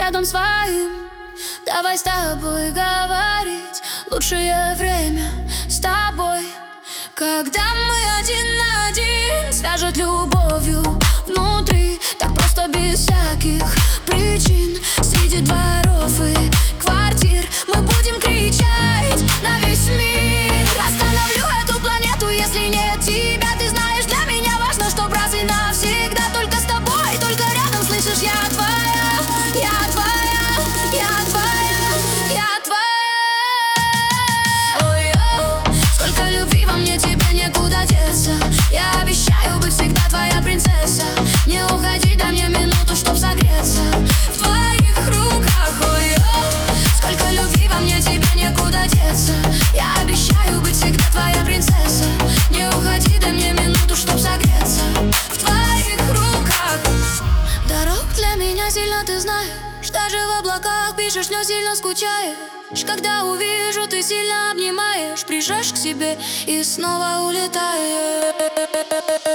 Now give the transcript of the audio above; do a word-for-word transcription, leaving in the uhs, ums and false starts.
взглядом своим. Давай с тобой говорить, лучшее время с тобой. Когда мы один на один, свяжет любовью внутри, так просто без всяких причин. Среди дворов и квартир мы будем кричать на весь мир. Остановлю эту планету, если нет тебя. Ты знаешь, для меня важно, чтоб раз и навсегда только с тобой, только рядом, слышишь, я твоя, я твоя, я твоя, я твоя. Ой-ой, сколько любви во мне, тебе некуда деться. Я обещаю быть всегда твоя принцесса. Не уходи, дай мне минуту, чтоб согреться в твоих руках. Ой-ой, сколько любви во мне, тебе некуда деться. Я обещаю быть всегда твоя принцесса. Не уходи, дай мне минуту, чтоб согреться в твоих руках. Дорог для меня сильно ты знаешь, даже в облаках пишешь, но сильно скучаешь. Когда увижу, ты сильно обнимаешь, прижашь к себе и снова улетаешь.